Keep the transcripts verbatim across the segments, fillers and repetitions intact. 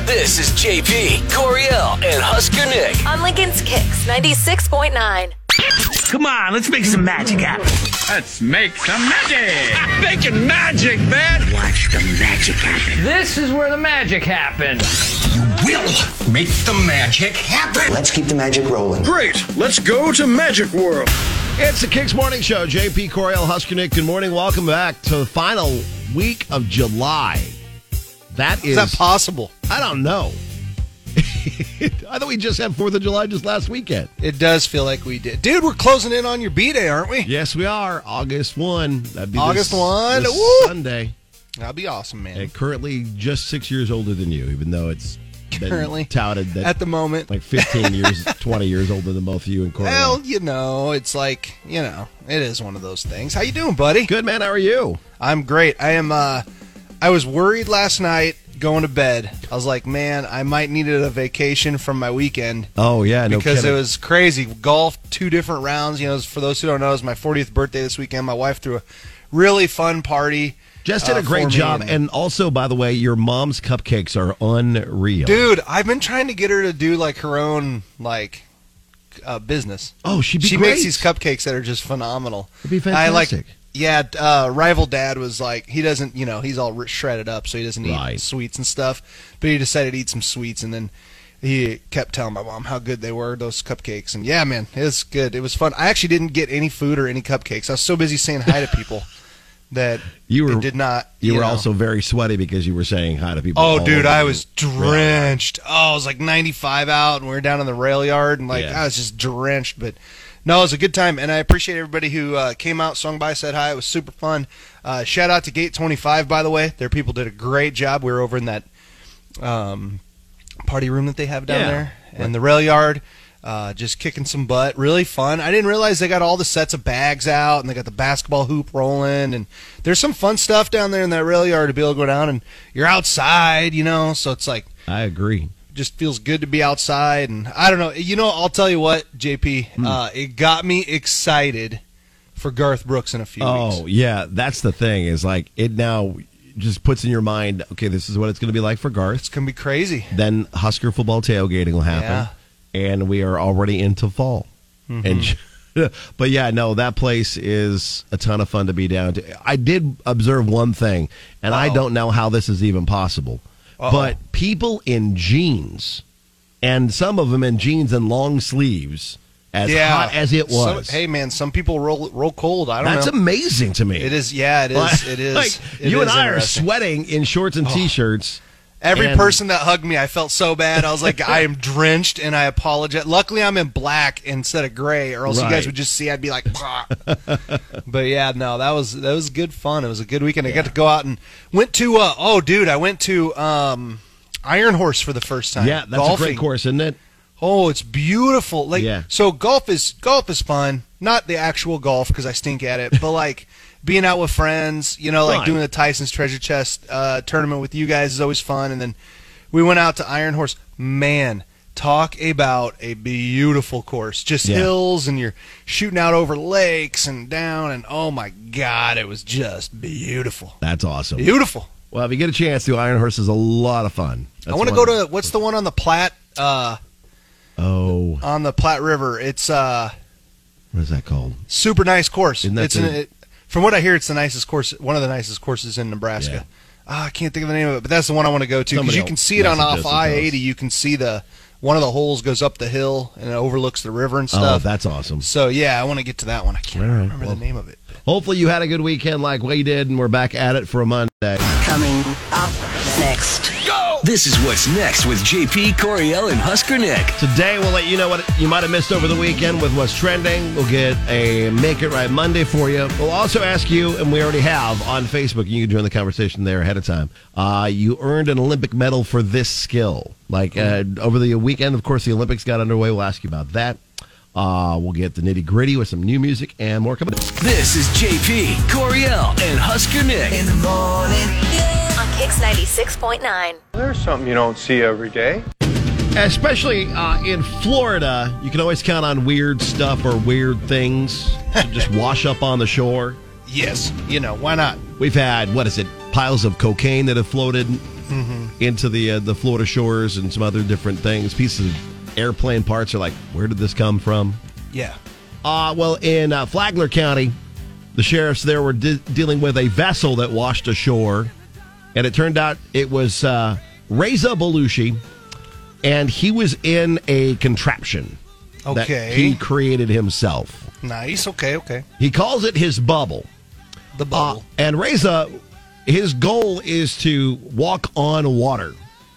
This is J P, Coriel, and Husker Nick. On Lincoln's Kicks ninety-six point nine. Come on, let's make some magic happen. Let's make some magic. Making magic, man. Watch the magic happen. This is where the magic happens. You will make the magic happen. Let's keep the magic rolling. Great. Let's go to Magic World. It's the Kicks Morning Show. J P, Coriel, Husker Nick. Good morning. Welcome back to the final week of July. That is... Is that possible? I don't know. I thought we just had fourth of July just last weekend. It does feel like we did. Dude, we're closing in on your B-Day, aren't we? Yes, we are. August first. That'd be August this, first. this Woo! Sunday. That'd be awesome, man. And currently just six years older than you, even though it's been Currently, touted that at the moment, like fifteen years, twenty years older than both you and Coriel. Well, you know, it's like, you know, it is one of those things. How you doing, buddy? Good, man. How are you? I'm great. I am, uh, I was worried last night going to bed. I was like, man, I might need a vacation from my weekend. Oh, yeah, no Because kidding. it was crazy. Golf, two different rounds. You know, for those who don't know, it was my fortieth birthday this weekend. My wife threw a really fun party. Just did uh, a great job. And, and also, by the way, your mom's cupcakes are unreal. Dude, I've been trying to get her to do, like, her own, like, uh, business. Oh, she'd be She great. makes these cupcakes that are just phenomenal. It'd be fantastic. I like, yeah, uh, Rival Dad was like, he doesn't, you know, he's all shredded up, so he doesn't eat Right. sweets and stuff. But he decided to eat some sweets, and then he kept telling my mom how good they were, those cupcakes. And yeah, man, it was good. It was fun. I actually didn't get any food or any cupcakes. I was so busy saying hi to people that You were it did not. You, you were know. also very sweaty because you were saying hi to people. Oh, all dude, over I the- was drenched. Oh, it was like ninety-five out, and we were down in the rail yard, and like Yeah. I was just drenched. But no, it was a good time, and I appreciate everybody who uh, came out, swung by, said hi. It was super fun. Uh, shout out to Gate twenty-five, by the way. Their people did a great job. We were over in that um, party room that they have down Yeah. there, and the rail yard. Uh, just kicking some butt, really fun. I didn't realize they got all the sets of bags out, and they got the basketball hoop rolling, and there's some fun stuff down there in that rail yard to be able to go down, and you're outside, you know, so it's like, I agree. just feels good to be outside, and I don't know, you know, I'll tell you what, J P, Hmm. uh, it got me excited for Garth Brooks in a few Oh, weeks. yeah. That's the thing is like it now just puts in your mind, okay, this is what it's going to be like for Garth. It's gonna be crazy. Then Husker football tailgating will happen. Yeah. And we are already into fall. Mhm. And But yeah, no, that place is a ton of fun to be down to. I did observe one thing, and I Uh-oh. don't know how this is even possible. Uh-oh. But people in jeans, and some of them in jeans and long sleeves, as yeah, hot as it Some- was. hey man, some people roll roll cold. I don't That's know. amazing to me. It is. Yeah, it is. Like- It is. Like, it you and is I are interesting. sweating in shorts and Oh. T-shirts. Every And- person that hugged me, I felt so bad. I was like, I am drenched, and I apologize. Luckily, I'm in black instead of gray, or else you Right. guys would just see I'd be like, "Pah." But yeah, no, that was that was good fun. It was a good weekend. I got to go out and went to. Uh, oh, dude, I went to um, Iron Horse for the first time. Yeah, that's Golfing. a great course, isn't it? Oh, it's beautiful. Like, Yeah. so golf is golf is fun. Not the actual golf because I stink at it, but like being out with friends, you know, like Right. doing the Tyson's Treasure Chest uh, tournament with you guys is always fun. And then we went out to Iron Horse. Man, talk about a beautiful course. Just Yeah. hills, and you're shooting out over lakes and down, and oh my God, it was just beautiful. That's awesome. Beautiful. Well, if you get a chance to, Iron Horse is a lot of fun. I want to go to what's the one on the Platte? Uh, Oh, on the Platte River. It's uh. what is that called? Super nice course. Isn't that It's an, the- it, from what I hear, it's the nicest course, one of the nicest courses in Nebraska. Yeah. Ah, I can't think of the name of it, but that's the one I want to go to because Somebody you will can see it on message off us I and tell us. eighty. You can see the one of the holes goes up the hill and it overlooks the river and Oh, stuff. that's awesome. So yeah, I want to get to that one. I can't All right, remember well- the name of it. Hopefully you had a good weekend like we did, and we're back at it for a Monday. Coming up next. Go! This is what's next with J P, Coriel, and Husker Nick. Today we'll let you know what you might have missed over the weekend with what's trending. We'll get a Make It Right Monday for you. We'll also ask you, and we already have on Facebook, you can join the conversation there ahead of time. Uh, you earned an Olympic medal for this skill. Like uh, over the weekend, of course, the Olympics got underway. We'll ask you about that. Uh, we'll get the nitty gritty with some new music and more coming up. This is J P, Coriel, and Husker Nick. In the morning. On Kicks ninety-six point nine. There's something you don't see every day. Especially uh, in Florida, you can always count on weird stuff or weird things to just wash up on the shore. Yes, you know why not? We've had, what is it, piles of cocaine that have floated mm-hmm. into the uh, the Florida shores and some other different things. Pieces of airplane parts are like, where did this come from? Yeah. Uh, well, in uh, Flagler County, the sheriffs there were de- dealing with a vessel that washed ashore, and it turned out it was uh, Reza Belushi, and he was in a contraption okay. that he created himself. Nice. Okay, okay. He calls it his bubble. The bubble. Uh, and Reza, his goal is to walk on water.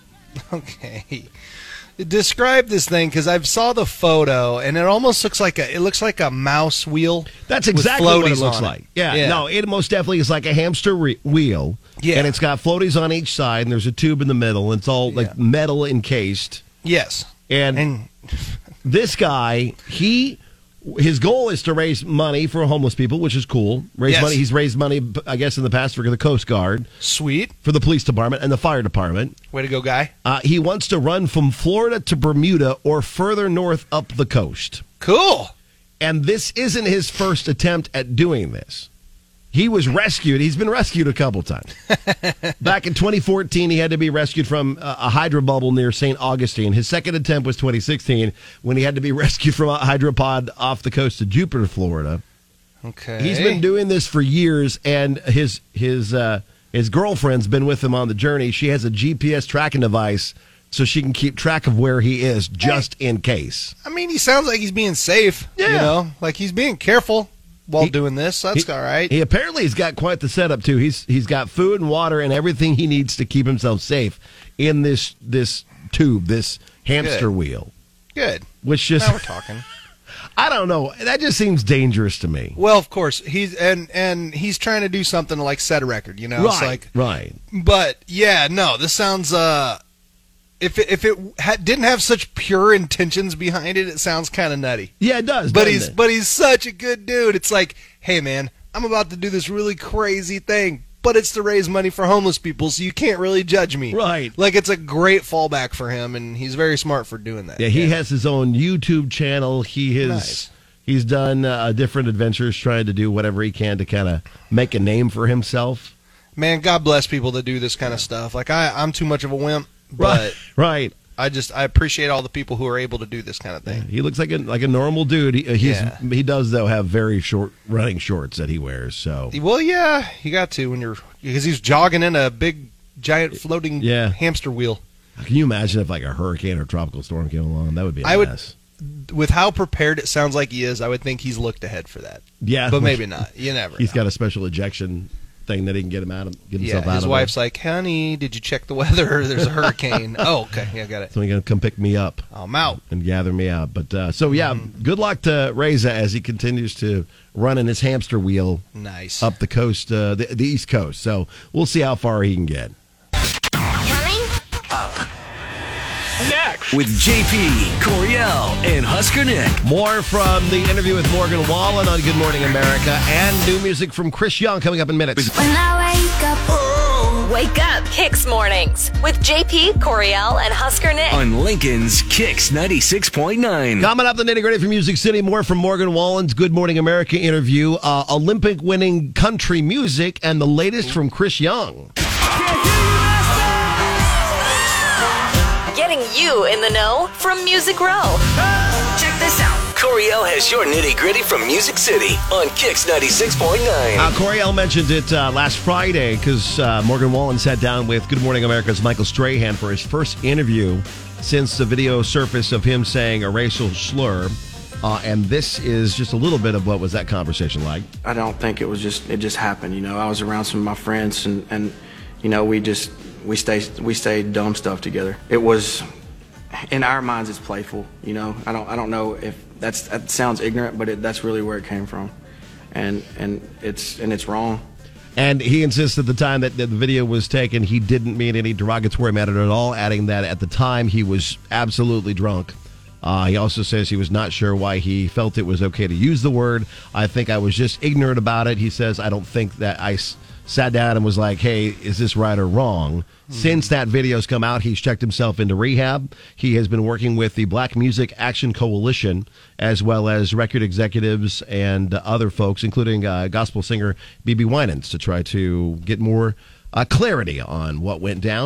Okay. Describe this thing, because I've saw the photo, and it almost looks like a it looks like a mouse wheel. That's exactly what it looks on like. It. Yeah, yeah, no, it most definitely is like a hamster re- wheel. Yeah, and it's got floaties on each side, and there's a tube in the middle. And it's all like yeah. metal encased. Yes, and, and this guy, he. His goal is to raise money for homeless people, which is cool. Raise yes. money. He's raised money, I guess, in the past for the Coast Guard. Sweet. For the police department and the fire department. Way to go, guy. Uh, he wants to run from Florida to Bermuda or further north up the coast. Cool. And this isn't his first attempt at doing this. He was rescued. He's been rescued a couple times. Back in twenty fourteen, he had to be rescued from a hydro bubble near Saint Augustine. His second attempt was twenty sixteen, when he had to be rescued from a hydropod off the coast of Jupiter, Florida. Okay. He's been doing this for years, and his his uh, his girlfriend's been with him on the journey. She has a G P S tracking device so she can keep track of where he is, just hey. in case. I mean, he sounds like he's being safe. Yeah. You know, like he's being careful while he, doing this. That's he, all right. He apparently has got quite the setup too. He's he's got food and water and everything he needs to keep himself safe in this this tube, this hamster Good. wheel. Good. Which just now we're talking. I don't know. That just seems dangerous to me. Well, of course he's and and he's trying to do something to like set a record. You know, right? It's like, right. But yeah, no. This sounds. uh If it, if it ha- didn't have such pure intentions behind it, it sounds kind of nutty. Yeah, it does. But he's it? but he's such a good dude. It's like, hey man, I'm about to do this really crazy thing, but it's to raise money for homeless people, so you can't really judge me. Right. Like, it's a great fallback for him, and he's very smart for doing that. Yeah, he yeah. has his own YouTube channel. He has nice. he's done uh, different adventures, trying to do whatever he can to kind of make a name for himself. Man, God bless people that do this kind of stuff. Like I, I'm too much of a wimp. But right, right. I just I appreciate all the people who are able to do this kind of thing. Yeah, he looks like a like a normal dude. He, he's yeah. he does though have very short running shorts that he wears. So well, yeah, you got to when you're because he's jogging in a big giant floating yeah. hamster wheel. Can you imagine if like a hurricane or tropical storm came along? That would be a I mess. Would, with how prepared it sounds like he is, I would think he's looked ahead for that. Yeah, but maybe not. You never. He's know. got a special ejection thing that he can get him out of get himself yeah, out his of. wife's it. like, honey, did you check the weather? There's a hurricane. Oh, okay, yeah, got it. So he's gonna come pick me up. I'm out and gather me out. But uh, so yeah, mm-hmm. good luck to Reza as he continues to run in his hamster wheel. Nice up the coast, uh, the, the East Coast. So we'll see how far he can get. Coming up next with J P, Coriel, and Husker Nick. More from the interview with Morgan Wallen on Good Morning America, and new music from Chris Young coming up in minutes. When I wake up, oh. Wake up, Kicks Mornings with J P, Coriel, and Husker Nick on Lincoln's Kicks ninety-six point nine. Coming up, the nitty gritty from Music City. More from Morgan Wallen's Good Morning America interview, uh, Olympic-winning country music, and the latest from Chris Young. Getting you in the know from Music Row. Check this out. Coriel has your nitty gritty from Music City on Kicks ninety-six point nine. Uh, Coriel mentioned it uh, last Friday because uh, Morgan Wallen sat down with Good Morning America's Michael Strahan for his first interview since the video surfaced of him saying a racial slur. Uh, and this is just a little bit of what was that conversation like. I don't think it was just, it just happened. You know, I was around some of my friends and, and you know, we just, we stayed, we stayed dumb stuff together. It was, in our minds, it's playful. You know, I don't, I don't know if that's, that sounds ignorant, but it, that's really where it came from. And, and it's, and it's wrong. And he insists at the time that the video was taken, he didn't mean any derogatory matter at all, adding that at the time he was absolutely drunk. Uh, he also says he was not sure why he felt it was okay to use the word. I think I was just ignorant about it. He says, I don't think that I s- sat down and was like, hey, is this right or wrong? Mm-hmm. Since that video's come out, he's checked himself into rehab. He has been working with the Black Music Action Coalition, as well as record executives and other folks, including uh, gospel singer B B Winans, to try to get more uh, clarity on what went down.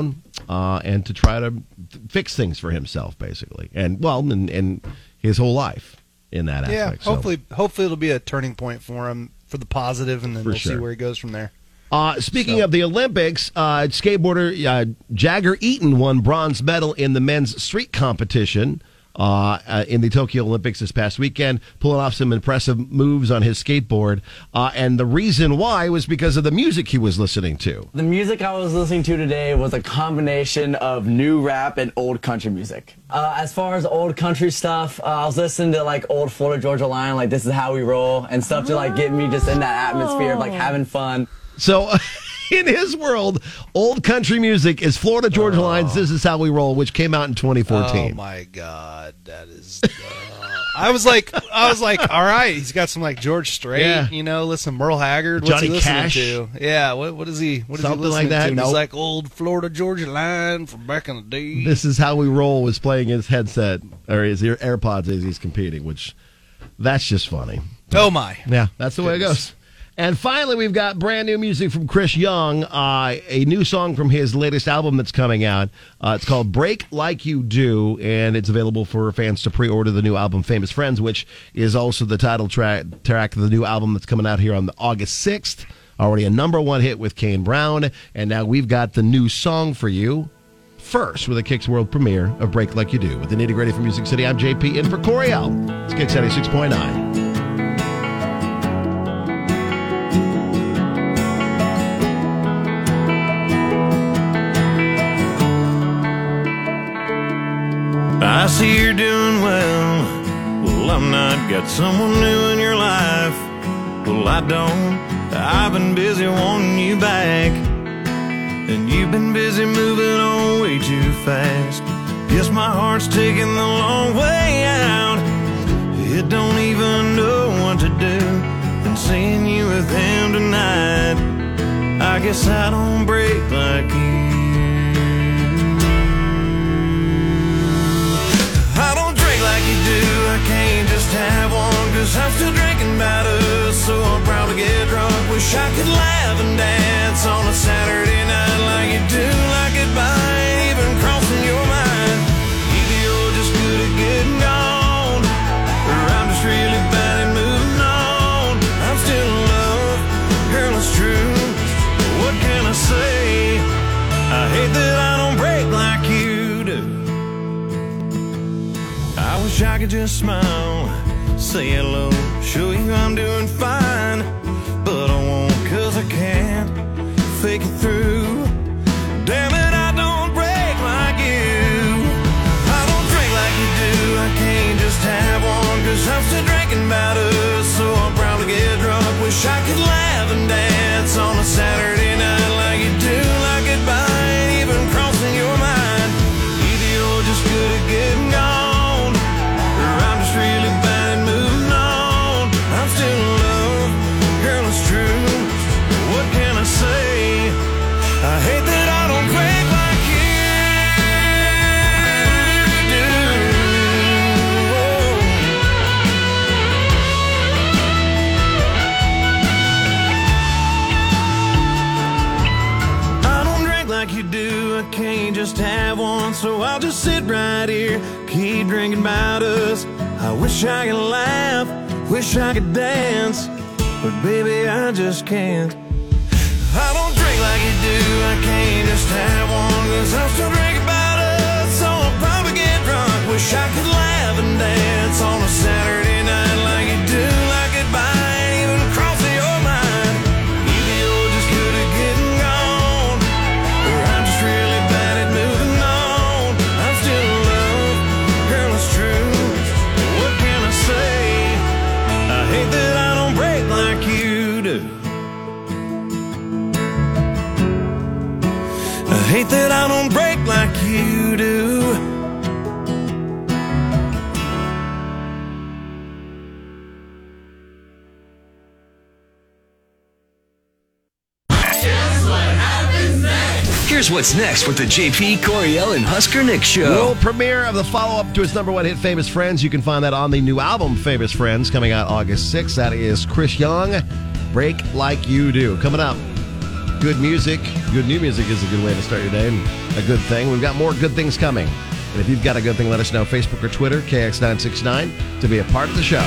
uh, and to try to fix things for himself, basically, and well, and, and his whole life in that yeah, aspect. hopefully, so. hopefully it'll be a turning point for him for the positive, and then For we'll sure. see where he goes from there. Uh, speaking So. of the Olympics, uh, skateboarder uh, Jagger Eaton won bronze medal in the men's street competition uh, uh, in the Tokyo Olympics this past weekend, pulling off some impressive moves on his skateboard. Uh, and the reason why was because of the music he was listening to. The music I was listening to today was a combination of new rap and old country music. Uh, as far as old country stuff, uh, I was listening to like old Florida Georgia Line, like This Is How We Roll, and stuff to like get me just in that atmosphere of like having fun. So, in his world, old country music is Florida Georgia Line's This Is How We Roll, which came out in twenty fourteen. Oh my God, that is. Uh, I was like, I was like, all right, he's got some like George Strait, Yeah. you know, listen, Merle Haggard, what's Johnny he listening Cash. to? Yeah, what what is he? What is Something he listening like that? to? Nope. He's like old Florida Georgia Line from back in the day. This Is How We Roll was playing his headset, or his ear- AirPods as he's competing, which, that's just funny. Oh my. Yeah, that's the way it Goodness. goes. And finally, we've got brand new music from Chris Young, uh, a new song from his latest album that's coming out. Uh, it's called Break Like You Do, and it's available for fans to pre-order the new album Famous Friends, which is also the title track, track of the new album that's coming out here on the August sixth. Already a number one hit with Kane Brown, and now we've got the new song for you. First, with a Kicks World premiere of Break Like You Do. With the nitty gritty from Music City, I'm J P in for Coriel. It's Kicks ninety-six point nine. I see you're doing well. Well, I'm not. Got someone new in your life. Well, I don't. I've been busy wanting you back, and you've been busy moving on way too fast. Guess my heart's taking the long way out. It don't even know what to do. And seeing you with him tonight, I guess I don't break like you. I don't drink like you do. I can't just have one, cause I'm still drinking about us. So I'll probably get drunk. Wish I could laugh and dance on a Saturday night like you do. Like goodbye ain't even crossing your mind. Either you're just good at getting gone, or I'm just really bad at moving on. I'm still in love, girl, it's true. What can I say? I hate that I don't break like you do. I wish I could just smile, say hello, show you I'm doing fine. But I won't, cause I can't fake it through. Damn it, I don't break like you. I don't drink like you do. I can't just have one, cause I'm still drinking about us. So I'll probably get drunk. Wish I could laugh and dance on a Saturday night like you do. Like goodbye ain't even crossing your mind. Either you're just good at getting gone, or I'm just really bad at moving on. I'm still in love, girl, it's true. What can I say? I hate that I don't break like you do. I don't drink like you do. I can't just have one, so I'll just sit right here, keep drinking about us. I wish I could laugh, wish I could dance, but baby, I just can't. I don't drink like you do. I can't just have one, cause I'm still drinking about us. So I'll probably get drunk. Wish I could laugh and dance on a Saturday night like you do. Like goodbye ain't even crossing your mind. Either you're just good at getting gone, or I'm just really bad at moving on. I'm still in love, girl, it's true. What can I say? I hate that I don't break like you do. I hate that I don't break like you do. Here's what's next with the J P, Coriel, and Husker Nick show. World premiere of the follow-up to its number one hit, Famous Friends. You can find that on the new album, Famous Friends, coming out August sixth. That is Chris Young, Break Like You Do. Coming up, good music. Good new music is a good way to start your day and a good thing. We've got more good things coming. And if you've got a good thing, let us know. Facebook or Twitter, K X nine six nine, to be a part of the show.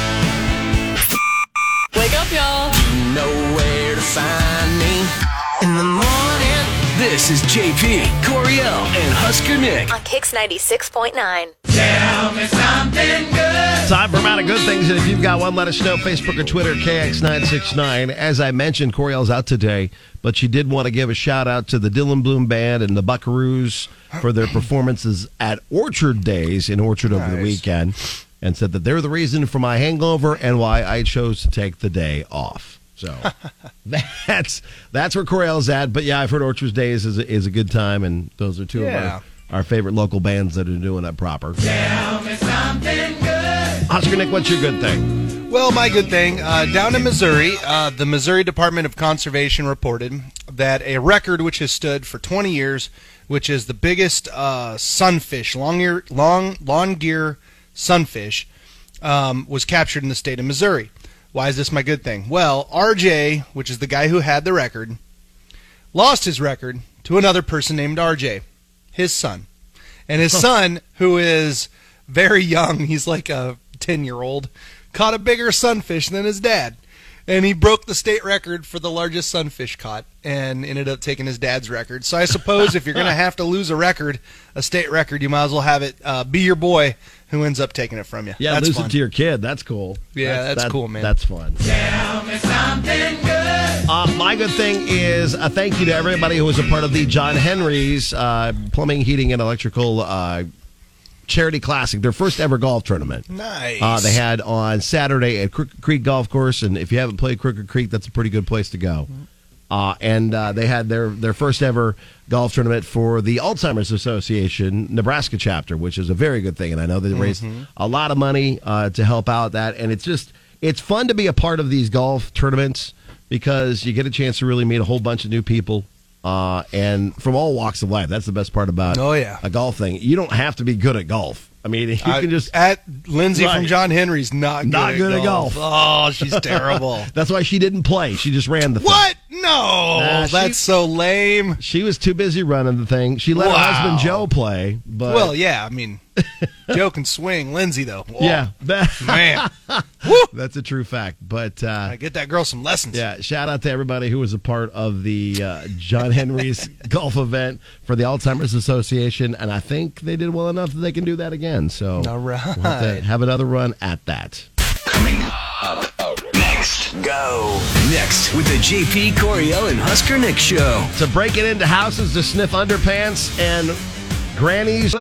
Wake up, y'all. You know where to find me in the morning. This is J P, Coriel, and Husker Nick. On Kix ninety-six point nine. Tell me something good. Time for Amount of Good Things, and if you've got one, let us know. Facebook or Twitter, K X nine six nine. As I mentioned, Coriel's out today, but she did want to give a shout-out to the Dylan Bloom Band and the Buckaroos for their performances at Orchard Days in Orchard over Nice. the weekend, and said that they're the reason for my hangover and why I chose to take the day off. So that's that's where Coriel's at. But, yeah, I've heard Orchard Days is a, is a good time, and those are two Yeah. of our, our favorite local bands that are doing it proper. Tell me something good. Oscar Nick, what's your good thing? Well, my good thing, uh, down in Missouri, uh, the Missouri Department of Conservation reported that a record which has stood for twenty years, which is the biggest uh, sunfish, long ear, long lawn gear sunfish, um, was captured in the state of Missouri. Why is this my good thing? Well, R J, which is the guy who had the record, lost his record to another person named R J, his son. And his son, who is very young, he's like a ten-year-old, caught a bigger sunfish than his dad. And he broke the state record for the largest sunfish caught and ended up taking his dad's record. So I suppose if you're going to have to lose a record, a state record, you might as well have it uh, be your boy who ends up taking it from you. Yeah, that's lose fun. it to your kid. That's cool. Yeah, that's that- cool, man. That's fun. Tell me something good. Uh, my good thing is a thank you to everybody who was a part of the John Henry's uh, Plumbing, Heating, and Electrical uh, Charity Classic, their first ever golf tournament. Nice. Uh, they had on Saturday at Crooked Creek Golf Course, and if you haven't played Crooked Creek, that's a pretty good place to go. Uh, and uh, they had their, their first ever golf tournament for the Alzheimer's Association Nebraska chapter, which is a very good thing. And I know they raised Mm-hmm. a lot of money uh, to help out that. And it's just, it's fun to be a part of these golf tournaments because you get a chance to really meet a whole bunch of new people. Uh, and from all walks of life. That's the best part about Oh, yeah. a golf thing. You don't have to be good at golf. I mean, you I- can just... at Lindsay Right. from John Henry's not good Not at good at golf. Oh, she's terrible. That's why she didn't play. She just ran the thing. What? No, Nah, she- that's so lame. She was too busy running the thing. She let her Wow. husband Joe play. But Well, yeah, I mean, Joe can swing. Lindsay, though, whoa, yeah, that, man, that's a true fact. But uh, I get that girl some lessons. yeah, shout out to everybody who was a part of the uh, John Henry's golf event for the Alzheimer's Association, and I think they did well enough that they can do that again. So All right. we'll have to have another run at that. Coming up, next. Go. Next with the J P, Coriel, and Husker Nick show. So breaking into houses to sniff underpants and grannies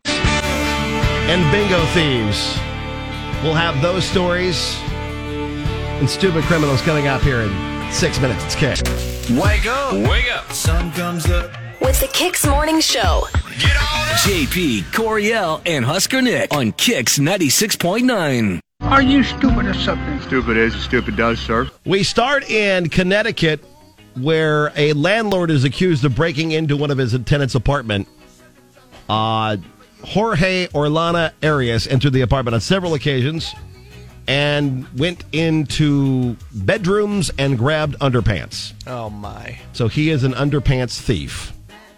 and bingo thieves. We'll have those stories and stupid criminals coming up here in six minutes. It's Kick. Wake up. Wake up. Sun comes up. With the Kix Morning Show. Get on. J P, Coriel, and Husker Nick on Kix ninety-six point nine. Are you stupid or something? Stupid is, stupid does, sir. We start in Connecticut, where a landlord is accused of breaking into one of his tenant's apartment. Uh, Jorge Orlana Arias entered the apartment on several occasions and went into bedrooms and grabbed underpants. Oh my! So he is an underpants thief.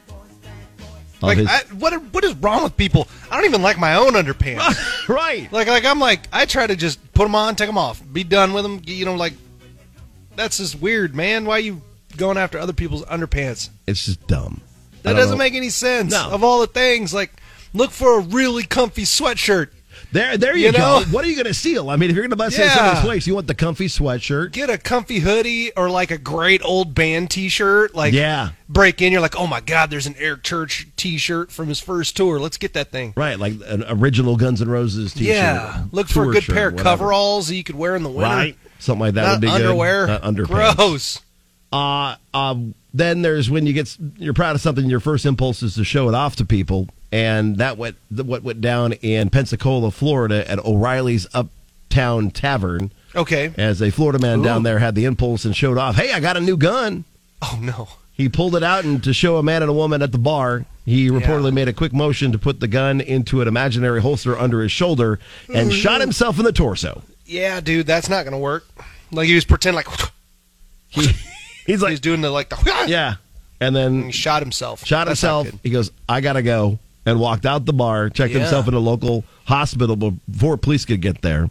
Of Like, his- I, what what is wrong with people? I don't even like my own underpants. right. Like, like I'm like I try to just put them on, take them off, be done with them. You know, like that's just weird, man. Why are you going after other people's underpants? It's just dumb. I That don't doesn't know. make any sense. No. Of all the things, like look for a really comfy sweatshirt. There, there you, You go. know? What are you going to steal? I mean, if you're going to bust Yeah. into somebody's place, you want the comfy sweatshirt. Get a comfy hoodie or like a great old band T-shirt. Like, Yeah. break in, you're like, oh my God, there's an Eric Church T-shirt from his first tour. Let's get that thing. Right, like an original Guns N' Roses T-shirt. Yeah, look for a tour good shirt, pair of whatever. coveralls that you could wear in the winter. Right, something like that Not would be underwear. good. Uh, underpants. Gross. Uh, um, then there's when you get you're proud of something. Your first impulse is to show it off to people, and that went what went down in Pensacola, Florida, at O'Reilly's Uptown Tavern. Okay. As a Florida man Ooh. down there had the impulse and showed off, "Hey, I got a new gun." Oh no. He pulled it out and to show a man and a woman at the bar. He reportedly made a quick motion to put the gun into an imaginary holster under his shoulder and shot himself in the torso. Yeah, dude, that's not gonna work. Like he was pretending like He, he's like he's doing the like the yeah, And then he shot himself. Shot That's not himself. good. He goes, I got to go. And walked out the bar, checked Yeah. himself in a local hospital before police could get there.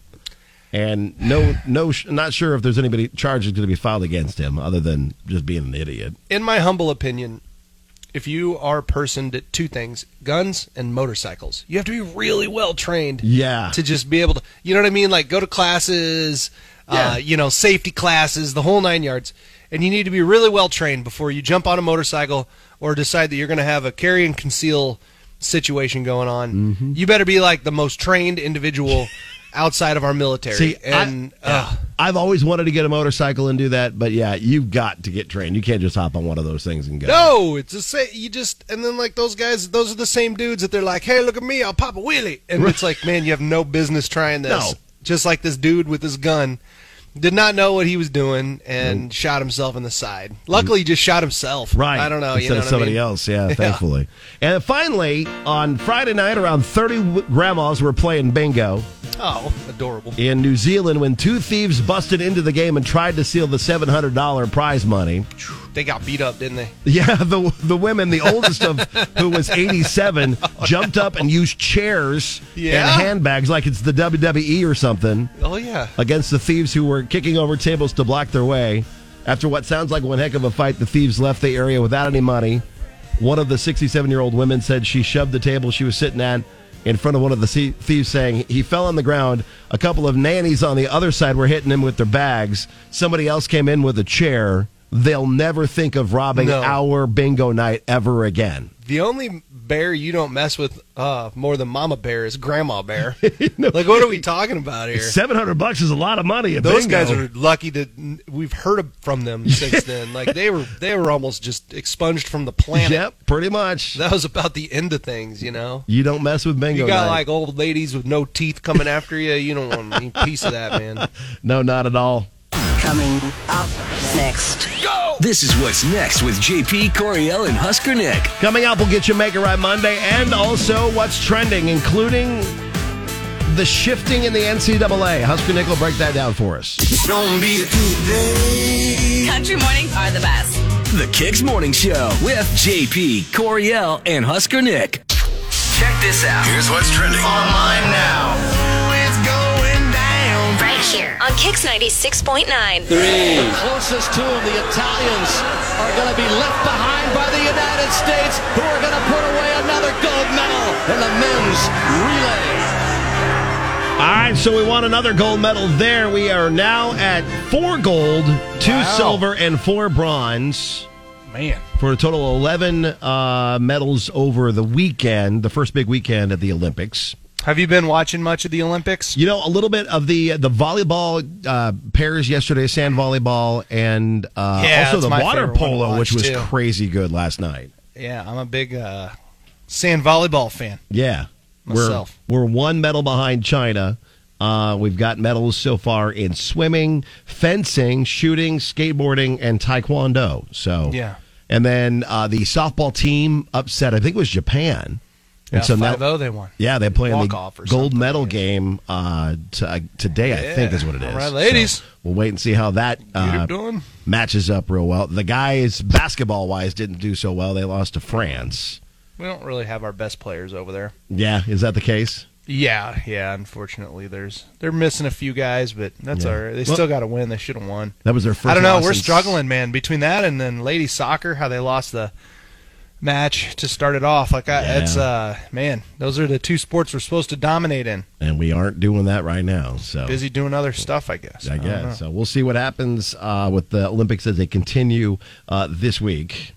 And no, no, not sure if there's anybody charges going to be filed against him other than just being an idiot. In my humble opinion, if you are a person to two things, guns and motorcycles, you have to be really well trained. Yeah. To just be able to, you know what I mean? Like go to classes, Yeah. uh, you know, safety classes, the whole nine yards. And you need to be really well trained before you jump on a motorcycle or decide that you're going to have a carry and conceal situation going on. Mm-hmm. You better be like the most trained individual outside of our military. See, and I, yeah, I've always wanted to get a motorcycle and do that, but yeah, you've got to get trained. You can't just hop on one of those things and go. no, it's the same. You just and then like those guys, those are the same dudes that they're like, "Hey, look at me, I'll pop a wheelie," and it's like, man, you have no business trying this. No. Just like this dude with his gun, did not know what he was doing and mm. shot himself in the side. Luckily, he just shot himself. Right. I don't know. Instead you know of what somebody I mean? else, yeah, Yeah. thankfully. And finally, on Friday night, around thirty w- grandmas were playing bingo Oh, adorable. in New Zealand when two thieves busted into the game and tried to steal the seven hundred dollars prize money. They got beat up, didn't they? Yeah, the the women, the oldest of who was eighty-seven, jumped up and used chairs Yeah? and handbags like it's the W W E or something Oh, yeah. against the thieves who were kicking over tables to block their way. After what sounds like one heck of a fight, the thieves left the area without any money. One of the sixty-seven-year-old women said she shoved the table she was sitting at in front of one of the thieves, saying he fell on the ground. A couple of nannies on the other side were hitting him with their bags. Somebody else came in with a chair. They'll never think of robbing No. our bingo night ever again. The only bear you don't mess with uh, more than Mama Bear is Grandma Bear. Like, what are we talking about here? seven hundred bucks is a lot of money at Those bingo. guys are lucky that we've heard of- from them since then. Like they were, they were almost just expunged from the planet. Yep, pretty much. That was about the end of things, you know. You don't mess with bingo You got night. like old ladies with no teeth coming after you. You don't want any piece of that, man. No, not at all. Coming up next. Go! This is what's next with J P, Coriel, and Husker Nick. Coming up, we'll get you Make It Right Monday and also what's trending, including the shifting in the N C double A. Husker Nick will break that down for us. Don't be today. Country mornings are the best. The Kicks Morning Show with J P, Coriel, and Husker Nick. Check this out. Here's what's trending online now. It's going down. Right here on Kicks ninety-six point nine. Three. Closest to them, the Italians are going to be left behind by the United States, who are going to put away another gold medal in the men's relay. All right, so we won another gold medal there. We are now at four gold, two Wow. silver, and four bronze. Man. For a total of eleven uh, medals over the weekend, the first big weekend at the Olympics. Have you been watching much of the Olympics? You know, a little bit of the the volleyball uh, pairs yesterday, sand volleyball, and uh, Yeah, also that's the my water favorite one to polo, watch, which was too. crazy good last night. Yeah, I'm a big uh, sand volleyball fan. Yeah. Myself. We're, we're one medal behind China. Uh, we've got medals so far in swimming, fencing, shooting, skateboarding, and taekwondo. So, Yeah. And then uh, the softball team upset, I think it was Japan. Yeah, And so now- five oh they won. Yeah, they play in the Walk-off or gold something, medal I guess. game uh, t- uh, today, I Yeah. think is what it is. All right, ladies. So we'll wait and see how that uh, it doing. matches up real well. The guys, basketball-wise, didn't do so well. They lost to France. We don't really have our best players over there. Yeah, is that the case? Yeah, yeah. Unfortunately, there's they're missing a few guys, but that's Yeah. all right. They Well- still got to win. They should have won. That was their first I don't know. loss We're since- struggling, man. Between that and then ladies soccer, how they lost the match to start it off. Like, I, Yeah. it's uh, man, those are the two sports we're supposed to dominate in. And we aren't doing that right now. So Busy doing other stuff, I guess. I don't know. guess. So we'll see what happens uh, with the Olympics as they continue uh, this week.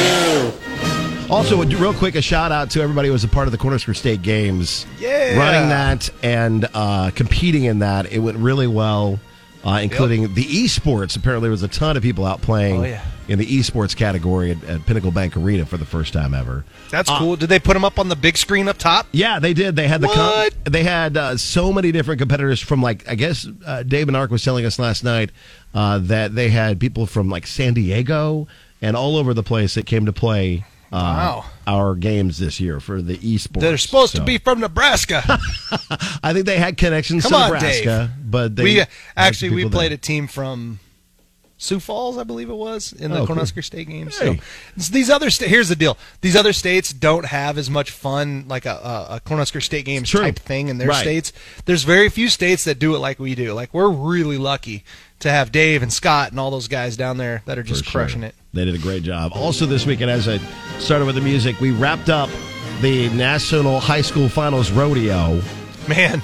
Also, a- real quick, a shout out to everybody who was a part of the Cornerstone State Games. Yeah. Running that and uh, competing in that. It went really well, uh, including the esports. Apparently, there was a ton of people out playing Oh, yeah. in the esports category at, at Pinnacle Bank Arena for the first time ever. That's Uh, cool. Did they put them up on the big screen up top? Yeah, they did. They had the com- What? they had uh, so many different competitors from like I guess uh, Dave and Ark was telling us last night uh, that they had people from like San Diego and all over the place that came to play uh, Wow. our games this year for the esports. They're supposed So, to be from Nebraska. I think they had connections Come to on, Nebraska, Dave. but they we had actually we people played there. a team from Sioux Falls, I believe it was, in the Oh, Cornhusker cool. State games. Hey. So these other sta- here's the deal: these other states don't have as much fun like a, a, a Cornhusker State games True. type thing in their Right. states. There's very few states that do it like we do. Like we're really lucky to have Dave and Scott and all those guys down there that are just For sure. crushing it. They did a great job. Also this weekend, as I started with the music, we wrapped up the National High School Finals Rodeo. Man,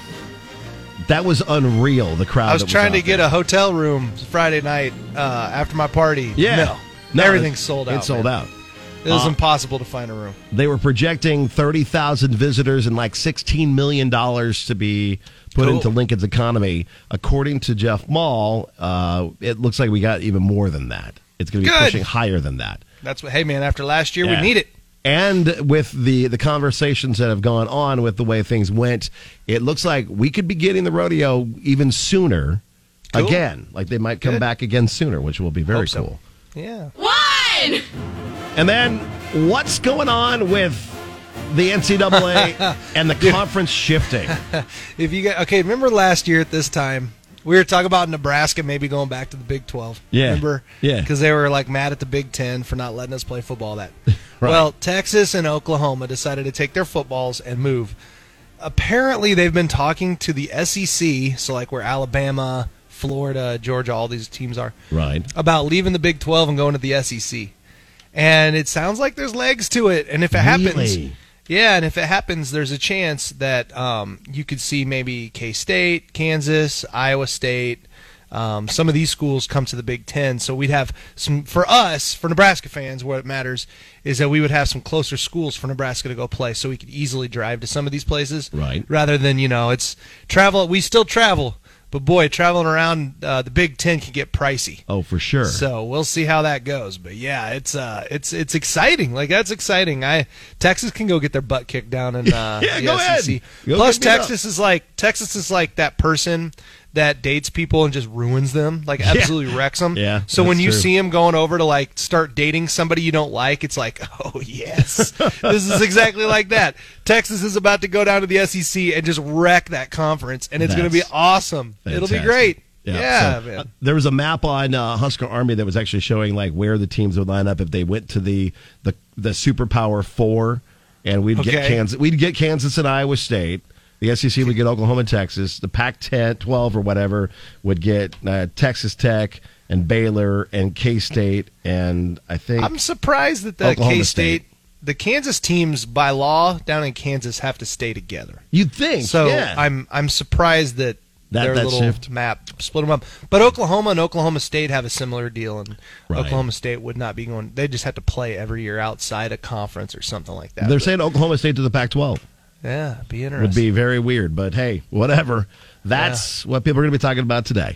That was unreal, the crowd I was that trying out to get there. a hotel room Friday night uh, after my party. Yeah. No, No, everything's it's- sold out. It's sold man. out. It was Uh, impossible to find a room. They were projecting thirty thousand visitors and like sixteen million dollars to be put Cool. into Lincoln's economy. According to Jeff Mall, uh, it looks like we got even more than that. It's going to be Good. pushing higher than that. That's what. Hey, man, after last year, Yeah. we need it. And with the, the conversations that have gone on with the way things went, it looks like we could be getting the rodeo even sooner Cool. again. Like they might come Good. back again sooner, which will be very Hope so. cool. Yeah. One! And then what's going on with the N C double A and the conference shifting? If you get okay, remember last year at this time we were talking about Nebraska maybe going back to the Big twelve. Yeah. Remember? Yeah. Because they were like mad at the Big Ten for not letting us play football. That. Right. Well, Texas and Oklahoma decided to take their footballs and move. Apparently, they've been talking to the S E C, so like where Alabama, Florida, Georgia, all these teams are, Right. about leaving the Big twelve and going to the S E C. And it sounds like there's legs to it. And if it happens, Really? yeah, and if it happens, there's a chance that um, you could see maybe K-State, Kansas, Iowa State, um, some of these schools come to the Big Ten. So we'd have some, for us, for Nebraska fans, what matters is that we would have some closer schools for Nebraska to go play so we could easily drive to some of these places. Right. Rather than, you know, it's travel. We still travel. But boy, traveling around uh, the Big Ten can get pricey. Oh, for sure. So we'll see how that goes. But yeah, it's uh, it's it's exciting. Like that's exciting. I Texas can go get their butt kicked down in uh, Yeah, the go S E C. ahead. Go Plus, get beat up. Texas is like Texas is like that person that dates people and just ruins them, like absolutely wrecks them. Yeah, So when that's you true. see him going over to like start dating somebody you don't like, it's like, oh yes, this is exactly like that. Texas is about to go down to the S E C and just wreck that conference, and it's going to be That's awesome. It'll be fantastic. great. Yeah, so, man. uh, there was a map on uh, Husker Army that was actually showing like where the teams would line up if they went to the the, the Superpower Four, and we'd get Okay. Kansas. We'd get Kansas and Iowa State. The S E C would get Oklahoma and Texas. The Pac ten, twelve or whatever would get uh, Texas Tech and Baylor and K State, and I think I'm surprised that the Oklahoma K State, State. the Kansas teams by law down in Kansas have to stay together. You'd think. So yeah. I'm I'm surprised that, That- their that little shift. map split them up. But Oklahoma and Oklahoma State have a similar deal, and Right. Oklahoma State would not be going. They just have to play every year outside a conference or something like that. They're But, saying Oklahoma State to the Pac twelve. yeah, it'd be interesting. Would be very weird, but hey, whatever. That's what people are going to be talking about today.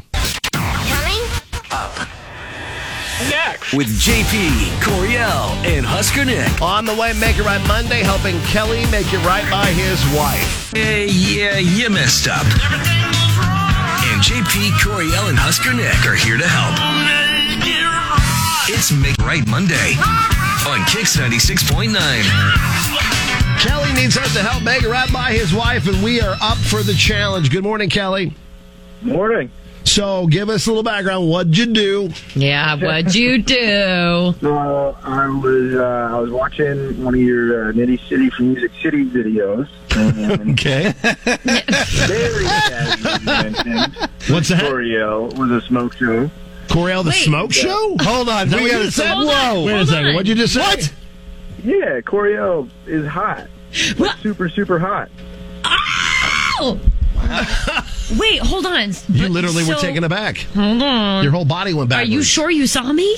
Next. With J P, Coriel, and Husker Nick. On the way, Make It Right Monday, helping Kelly make it right by his wife. Yeah, yeah, you messed up. And J P, Coriel, and Husker Nick are here to help. It's Make It Right Monday on Kix ninety-six point nine. Kelly needs us to help make it right by his wife, and we are up for the challenge. Good morning, Kelly. Morning. So, give us a little background. What'd you do? Yeah, what'd you do? So I was uh, I was watching one of your uh, Nitty City for Music City videos. And Okay. very casually mentioned What's that? Coriel was a smoke show. Coriel the Wait. Smoke Show? Hold on, Is that we what gotta you say- said? Hold on, Wait a hold second. on. What'd you just say? What? Yeah, Coriel is hot. Like, super, super hot. Oh! Wait, hold on. You But- literally were so- taken aback. Hold on. Your whole body went Are backwards. you sure you saw me?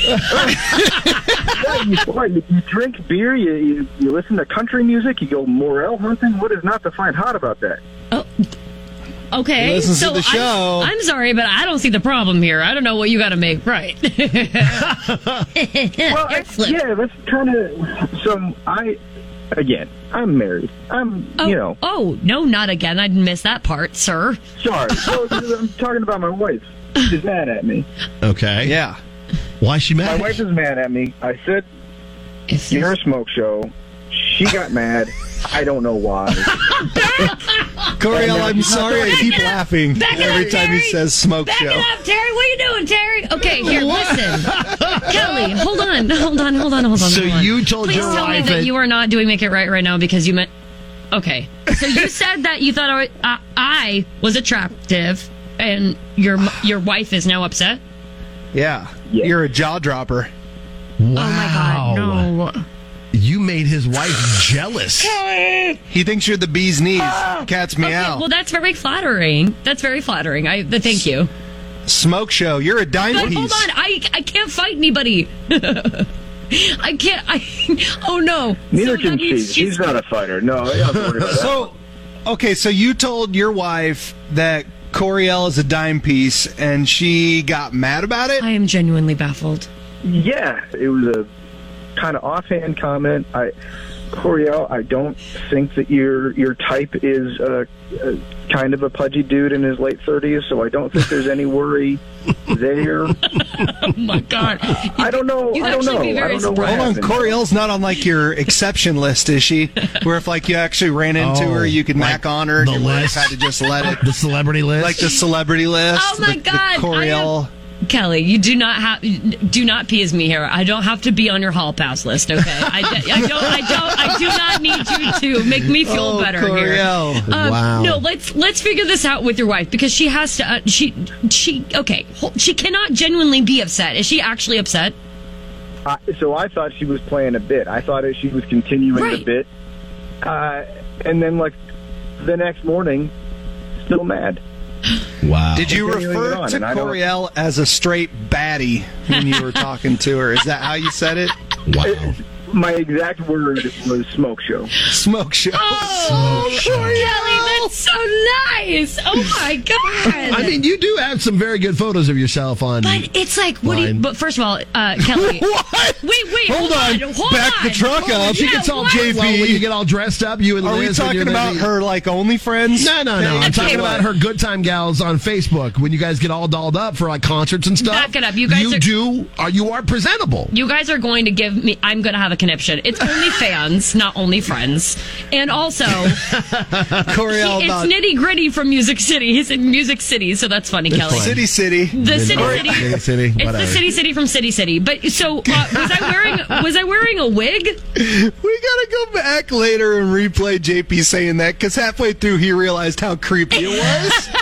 Yeah, you, what, you, you drink beer, you, you you listen to country music, you go morel hunting. What is not to find hot about that? Oh. Okay, He listens to so the show. I'm, I'm sorry, but I don't see the problem here. I don't know what you got to make right. Well, I, Airflip. yeah, that's kind of. So I, again, I'm married. I'm, Oh, you know, oh, no, not again. I didn't miss that part, sir. sorry. So I'm talking about my wife. She's mad at me. Okay. Yeah. Why is she My mad? wife is mad at me. I said If you're a smoke show. She got mad. I don't know why. Coriel, I'm sorry I keep laughing Back it every up, time he Terry. says smoke Back show. it up, Terry. What are you doing, Terry? Okay, here, listen. Kelly, hold on, hold on, hold on, hold on. So hold on. you told Please your tell me wife that that- you are not doing Make It Right right now because you meant... Okay. So you said that you thought I, uh, I was attractive and your your wife is now upset? Yeah, you're a jaw dropper. Wow. Oh, my God, no. You made his wife jealous. He thinks you're the bee's knees. Cat's meow. Okay, well, that's very flattering. That's very flattering. I the, Thank you. Smoke show. You're a dime But piece. hold on, I I can't fight anybody. I can't. I oh no. Neither So can that she. means She's not a fighter. No, I don't worry about that. So, okay, so you told your wife that Coriel is a dime piece, and she got mad about it? I am genuinely baffled. Yeah, it was a kind of offhand comment. I, Coriel, I don't think that your your type is uh, uh, kind of a pudgy dude in his late thirties, so I don't think there's any worry there. Oh my God! I don't know. You'd I don't actually know. be very I don't know what Hold on, happened. Coriel's not on like your exception list, is she? Where if like you actually ran into Oh, her, you could like mac on her, and the your wife list? had to just let it. The celebrity list? Like the celebrity list. Oh my the, God! The I Coriel. am- Kelly, you do not have do not tease me here. I don't have to be on your hall pass list, okay? I, I don't. I don't. I do not need you to make me feel Oh, better Coriel. here. Um, Wow. No, let's let's figure this out with your wife because she has to. Uh, she she okay. hold- She cannot genuinely be upset. Is she actually upset? Uh, so I thought she was playing a bit. I thought she was continuing Right. the bit. Uh, and then, like, the next morning, still mad. Wow. Did you Continuing refer it on, to and I don't- Coriel as a straight baddie when you were talking to her? Is that how you said it? Wow. My exact word was smoke show. Smoke show. Oh, Kelly, that's so nice. Oh my God. I mean, you do have some very good photos of yourself on. But it's like, what do you? Line. But first of all, uh, Kelly. What? Wait, wait, Hold hold, on. hold Back on. the truck Hold on. up. She Yeah, gets all what? J P. Well, when you get all dressed up, you and Are we Liz. and talking you're about the- her like OnlyFriends? No, no, no. I'm Okay, talking about her Good Time Gals on Facebook when you guys get all dolled up for like concerts and stuff. Back it up. You guys You are- do. Are you are presentable? You guys are going to give me. I'm going to have a conniption. It's only fans, not only friends. And also, Coriel, it's about Nitty Gritty from Music City. He's in Music City, so that's funny, Kelly. City City. The City Or- City. City City, It's whatever. the City City from City City. But so uh, was I wearing was I wearing a wig? We gotta go back later and replay J P saying that because halfway through he realized how creepy it was.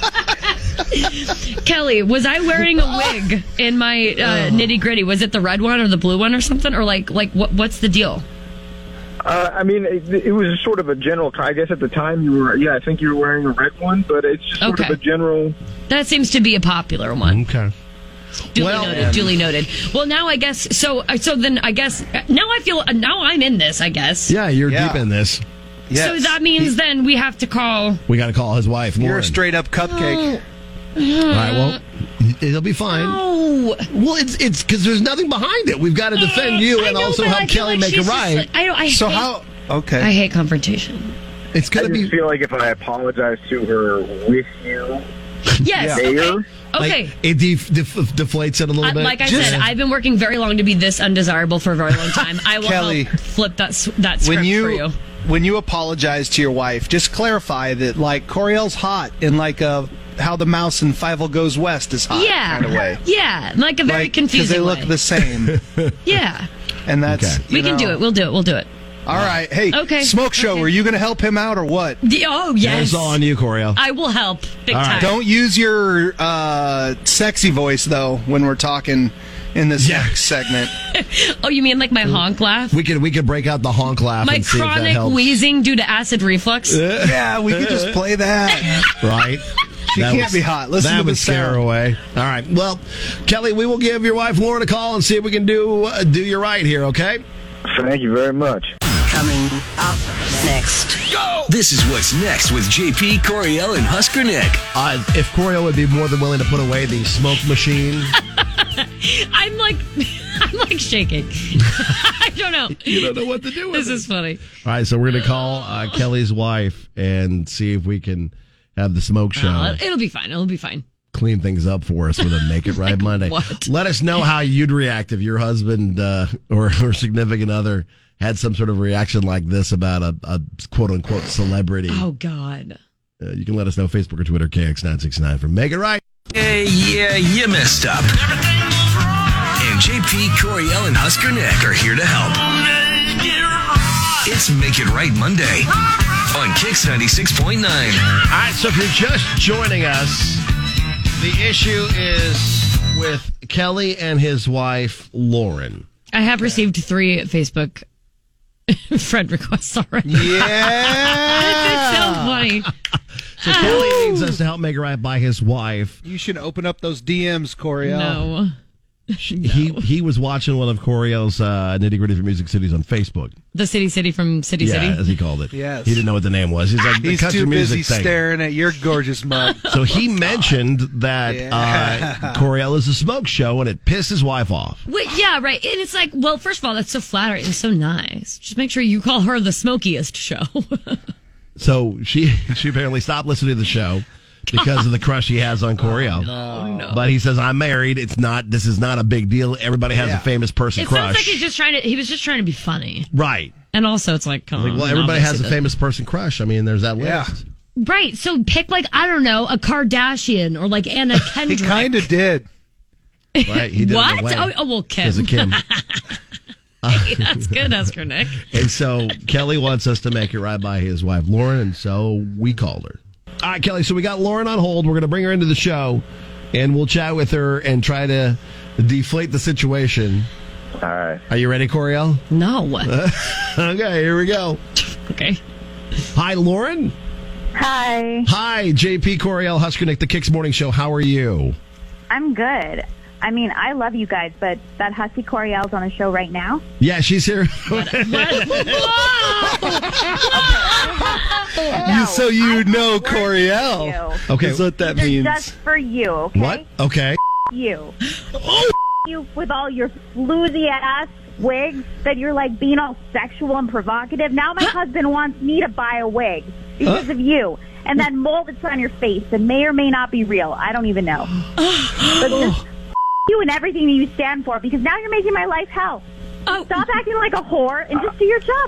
Kelly, was I wearing a wig in my uh, Nitty Gritty? Was it the red one or the blue one or something? Or like like what what's the deal? Uh, I mean, it, it was sort of a general. I guess at the time you were, yeah, I think you were wearing a red one, but it's just sort Okay. of a general. That seems to be a popular one. Okay. Duly Well- noted. Duly noted. Well, now I guess so. uh, So then I guess now I feel now I'm in this. I guess. Yeah, you're Yeah. deep in this. Yes. So that means then we have to call. We got to call his wife, Lauren. You're a straight up cupcake. All right, well, it'll be fine. Oh, Well, it's it's because there's nothing behind it. We've got to defend you I and know, also but I help feel Kelly like make it she's just right. like- I don't. I So hate, how? Okay. I hate confrontation. It's I gonna just be feel like if I apologize to her with you, Yes. there, Okay. Okay. like it def- def- deflates it a little Uh, bit. like I Just- said, I've been working very long to be this undesirable for a very long time. I will Kelly, help flip that s- that script when you, for you. when you apologize to your wife, just clarify that like Coriel's hot in like a how the mouse in Fievel Goes West is hot Yeah. kind of way. Yeah. Like a very Like, confusing they look way. the same, Yeah. and that's Okay. you We can do know. it. We'll do it. We'll do it. All right, hey, Okay. Smoke Show. Okay. Are you going to help him out or what? The- oh yes. It's all on you, Coriel. I will help big All right. time. Don't use your uh, sexy voice though when we're talking in this Yeah. next segment. Oh, you mean like my honk laugh? We could we could break out the honk laugh My and see if that chronic helps. wheezing due to acid reflux? Yeah, we could just play that. Right? She That can't was- be hot. Listen that to the would scare her sound. away. All right. Well, Kelly, we will give your wife Lauren a call and see if we can do uh, do you right here. Okay? thank you very much. Coming up next. Go! This is what's next with J P, Coriel, and Husker Nick. Uh, if Coriel would be more than willing to put away the smoke machine, I'm like, I'm like shaking. I don't know. you don't know what to do with This it. is funny. All right, so we're going to call uh, Kelly's wife and see if we can have the smoke show Uh, it'll be fine. It'll be fine. clean things up for us with a Make It Right Monday. what? Let us know how you'd react if your husband uh, or, or significant other had some sort of reaction like this about a, a quote-unquote celebrity. Oh, God. Uh, you can let us know, Facebook or Twitter, K X nine sixty-nine for Make It Right. Hey, yeah, you messed up. And J P, Coriel, and Husker Nick are here to help. It's Make It Right Monday on Kix ninety-six point nine. All right, so if you're just joining us, the issue is with Kelly and his wife, Lauren. I have received three Facebook friend requests already. Yeah. It's so funny. So Kelly needs us to help make it right by his wife. You should open up those D Ms, Coriel. No. She, no. He he was watching one of Coriel's uh, Nitty Gritty for Music Cities on Facebook. The City City from City yeah, City? as he called it. Yes. He didn't know what the name was. He's like, He's the country too busy music thing. staring at your gorgeous mug. So he mentioned that Yeah. uh, Coriel is a smoke show, and it pissed his wife off. Wait, yeah, right. And it's like, well, first of all, that's so flattering and so nice. Just make sure you call her the smokiest show. So she she apparently stopped listening to the show because of the crush he has on Coriel. Oh, no. But he says, I'm married. It's not. This is not a big deal. Everybody has Yeah. a famous person It crush. sounds like he's just trying to, he was just trying to be funny. Right. And also, it's like, come Like, on. well, everybody has a obviously famous person crush. I mean, there's that Yeah. list. the- Right. So pick, like, I don't know, a Kardashian or like Anna He Kendrick. kind of did. Right? He did it What? in a way. Oh, oh, well, Kim. As a Kim. Hey, that's good, Husker Nick. And so Kelly wants us to make it right by his wife, Lauren, and so we called her. All right, Kelly, so we got Lauren on hold. We're going to bring her into the show, and we'll chat with her and try to deflate the situation. All right. Are you ready, Coriel? No. Okay, here we go. Okay. Hi, Lauren. Hi. Hi, J P, Coriel, Husker Nick, the Kix Morning Show. How are you? I'm good. I mean, I love you guys, but that Hussy Coriel's on a show right now? Yeah, she's here. You, so you know Coriel. You. Okay. That's what that These are means. just for you, okay? What? Okay. You. You with all your floozy ass wigs that you're like being all sexual and provocative. Now my husband wants me to buy a wig because of you. And then mold it's on your face that may or may not be real. I don't even know. But just you and everything that you stand for, because now you're making my life hell. Oh. Stop acting like a whore and just do your job.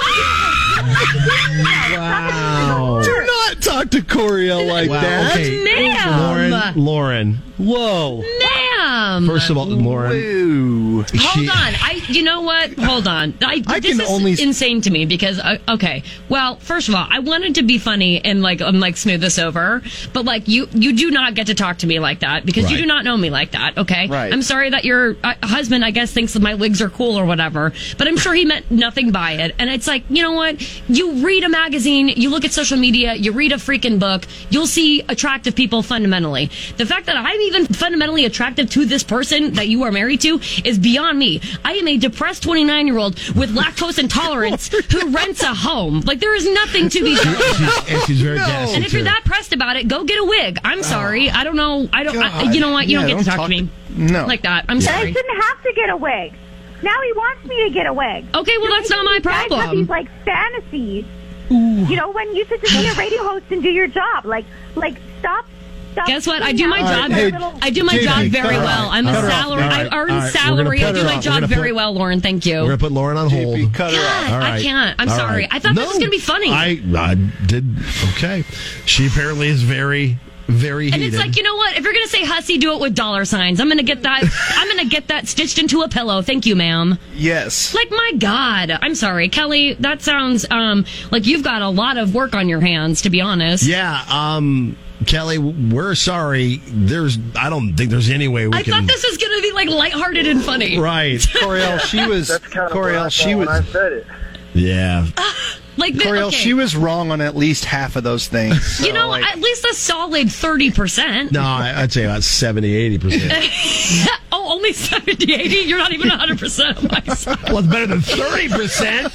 Wow. Do not talk to Coriel like Wow, that. okay. Ma'am. Lauren, Lauren. Whoa. Ma'am. First of all, Lauren. Woo. Hold she- on. I, you know what? Hold on. I, I this can is only- insane to me because, uh, okay. Well, first of all, I wanted to be funny and like, um, like smooth this over, but like you, you do not get to talk to me like that because you Right. do not know me like that. Okay. Right. I'm sorry that your uh, husband, I guess, thinks that my wigs are cool or whatever, but I'm sure he meant nothing by it. And it's like, you know what? You read a magazine, you look at social media, you read a freaking book, you'll see attractive people fundamentally. The fact that I'm even fundamentally attractive to this person that you are married to is beyond me. I am a depressed twenty-nine year old with lactose intolerance who rents a home. Like, there is nothing to be done. She's, and she's very gassy, And if too. you're that pressed about it, go get a wig. I'm sorry. I don't know. I don't. I, you know what? You Yeah, don't get don't to talk, talk to me to- no. like that. I'm And I sorry. shouldn't have to get a wig. Now he wants me to get a wig. Okay, well, You're that's not making my these guys have problem. these like fantasies. You know, when you should just be a radio host and do your job. Like, like stop. stop Guess what? I do my putting job. out hey, little- I do my J P, job cut very her well. off. I'm a Cut her off. salary. All right, I earn all right, we're salary. gonna I cut do her my off. job We're gonna very put- well, Lauren. Thank you. We're going to put Lauren on hold. J P, cut her off. God, All right. I can't. I'm All sorry. right. I thought no, this was going to be funny. I, I did. Okay. She apparently is very, very and heated. it's like, you know what? If you're going to say hussy, do it with dollar signs. I'm going to get that. I'm going to get that stitched into a pillow. Thank you, ma'am. Yes. Like, my God. I'm sorry. Kelly, that sounds um like you've got a lot of work on your hands, to be honest. Yeah, um, Kelly, we're sorry. There's, I don't think there's any way we I can. thought this was going to be, like, lighthearted and funny. Right. Coriel, she was. That's kind of what I Coriel, thought she when I was. said it. Yeah. Like, the, Coriel, okay. she was wrong on at least half of those things. So, You know, like, at least a solid thirty percent. No, I- I'd say about seventy, eighty percent. Oh, only seventy, eighty? You're not even one hundred percent of my side. Well, it's better than thirty percent.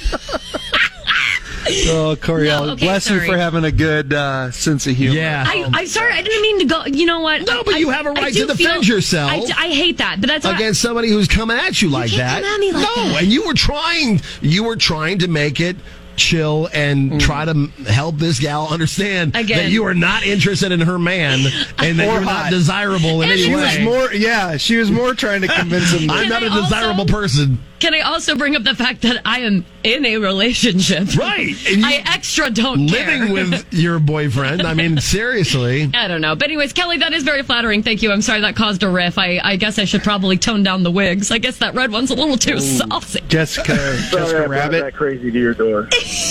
oh, Coriel, No, okay, bless sorry. you for having a good uh, sense of humor. Yeah. I, I'm sorry, I didn't mean to go. You know what? No, but I- you have a I right do to defend feel- yourself. I, I hate that, but that's what I- Against somebody who's coming at you like can't that. come at me like no, that. and you were trying. You were trying to make it chill and try to m- help this gal understand Again. that you are not interested in her man and that Or you're not hot. desirable in And any She way. was more, yeah, she was more trying to convince him. I'm Can not I a desirable also- person. Can I also bring up the fact that I am in a relationship? Right. And I extra don't living care. with your boyfriend. I mean, seriously. I don't know. But anyways, Kelly, that is very flattering. Thank you. I'm sorry that caused a riff. I, I guess I should probably tone down the wigs. I guess that red one's a little too saucy. Jessica, Sorry, Jessica I brought Rabbit. that crazy to your door.